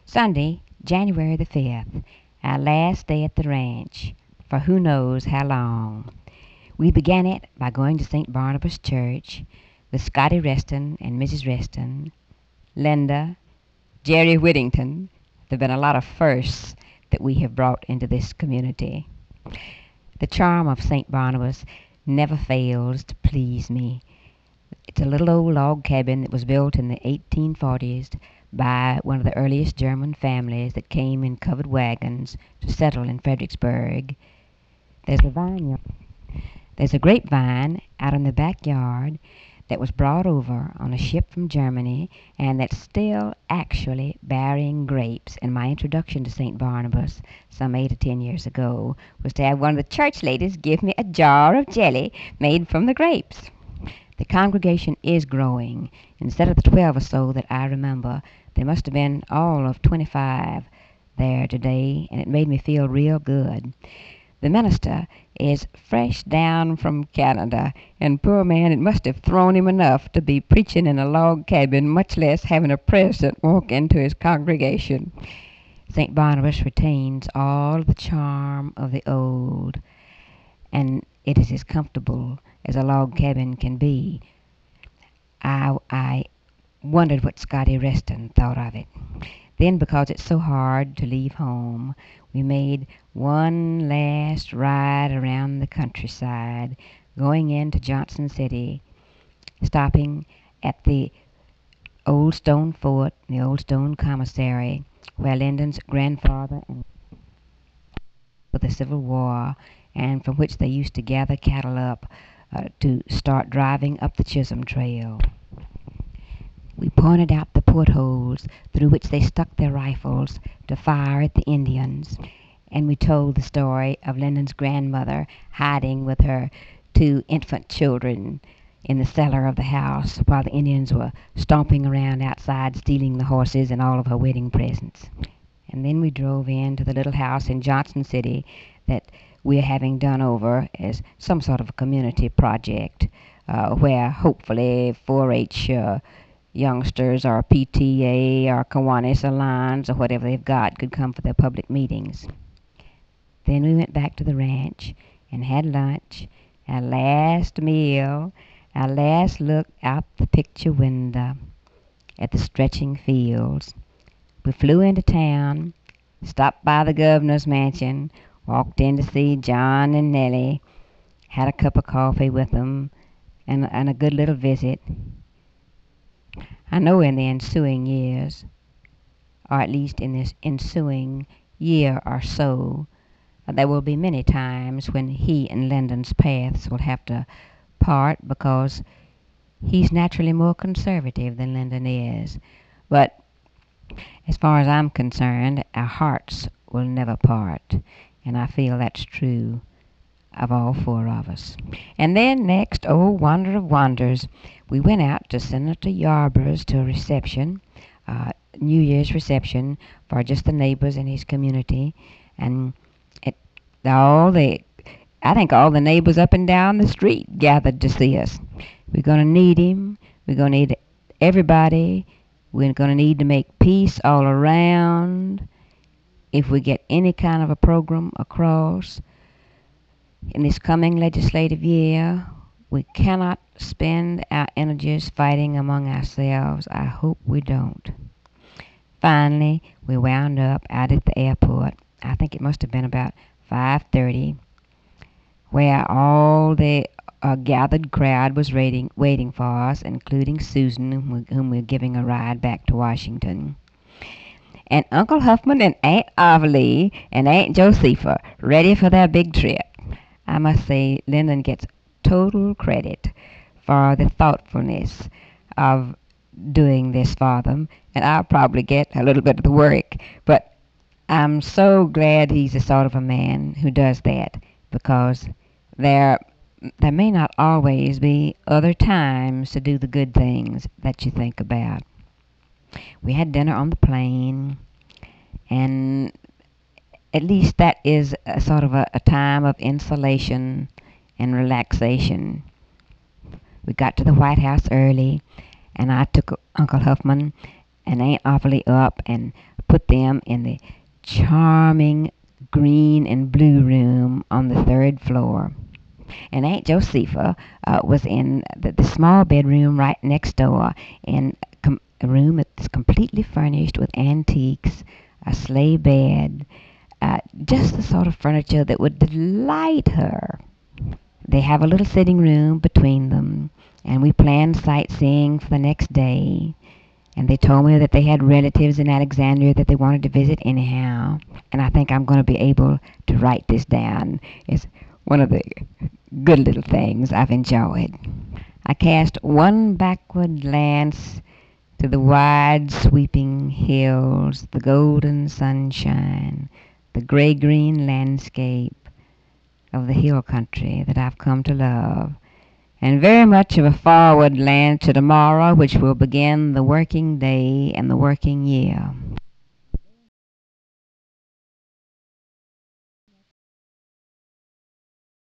Sunday, January the 5th, our last day at the ranch, for who knows how long. We began it by going to St. Barnabas Church with Scotty Reston and Mrs. Reston, Linda, Jerry Whittington. There have been a lot of firsts that we have brought into this community. The charm of St. Barnabas never fails to please me. It's a little old log cabin that was built in the 1840s by one of the earliest German families that came in covered wagons to settle in Fredericksburg. There's a grapevine out in the backyard that was brought over on a ship from Germany and that's still actually bearing grapes. And my introduction to St. Barnabas some 8 or 10 years ago was to have one of the church ladies give me a jar of jelly made from the grapes. The congregation is growing. Instead of the 12 or so that I remember, there must have been all of 25 there today, and it made me feel real good. The minister is fresh down from Canada, and poor man, it must have thrown him enough to be preaching in a log cabin, much less having a president walk into his congregation. St. Barnabas retains all the charm of the old, and it is as comfortable as a log cabin can be. I wondered what Scotty Reston thought of it. Then, because it's so hard to leave home, we made one last ride around the countryside, going into Johnson City, stopping at the old stone fort, the old stone commissary, where Lyndon's grandfather and for the Civil War, and from which they used to gather cattle up to start driving up the Chisholm Trail. We pointed out the portholes through which they stuck their rifles to fire at the Indians, and we told the story of Lyndon's grandmother hiding with her 2 infant children in the cellar of the house while the Indians were stomping around outside stealing the horses and all of her wedding presents. And then we drove into the little house in Johnson City that we're having done over as some sort of a community project where hopefully 4-H youngsters or PTA or Kiwanis Alliance or whatever they've got could come for their public meetings. Then we went back to the ranch and had lunch, our last meal, our last look out the picture window at the stretching fields. We flew into town, stopped by the governor's mansion, walked in to see John and Nellie, had a cup of coffee with them, and a good little visit. I know in the ensuing years, or at least in this ensuing year or so, there will be many times when he and Lyndon's paths will have to part because he's naturally more conservative than Lyndon is. But as far as I'm concerned, our hearts will never part, and I feel that's true of all 4 of us. And then next, oh wonder of wonders, we went out to Senator Yarborough's to a reception, New Year's reception for just the neighbors in his community, and I think all the neighbors up and down the street gathered to see us. We're going to need him. We're going to need everybody. We're going to need to make peace all around if we get any kind of a program across in this coming legislative year. We cannot spend our energies fighting among ourselves. I hope we don't. Finally, we wound up out at the airport. I think it must have been about 5:30, where all the gathered crowd was waiting for us, including Susan, whom we're giving a ride back to Washington. And Uncle Huffman and Aunt Arvely and Aunt Josepha ready for their big trip. I must say, Lyndon gets total credit for the thoughtfulness of doing this for them, and I'll probably get a little bit of the work, but I'm so glad he's the sort of a man who does that, because there may not always be other times to do the good things that you think about. We had dinner on the plane, and at least that is a sort of a time of insulation and relaxation. We got to the White House early, and I took Uncle Huffman and Aunt Arvely up and put them in the charming green and blue room on the third floor. And Aunt Josepha was in the small bedroom right next door, in a room that's completely furnished with antiques, a sleigh bed, just the sort of furniture that would delight her. They have a little sitting room between them, and we planned sightseeing for the next day. And they told me that they had relatives in Alexandria that they wanted to visit anyhow. And I think I'm going to be able to write this down. It's one of the good little things I've enjoyed. I cast one backward glance to the wide sweeping hills, the golden sunshine, the gray-green landscape of the hill country that I've come to love, and very much of a forward glance to tomorrow, which will begin the working day and the working year.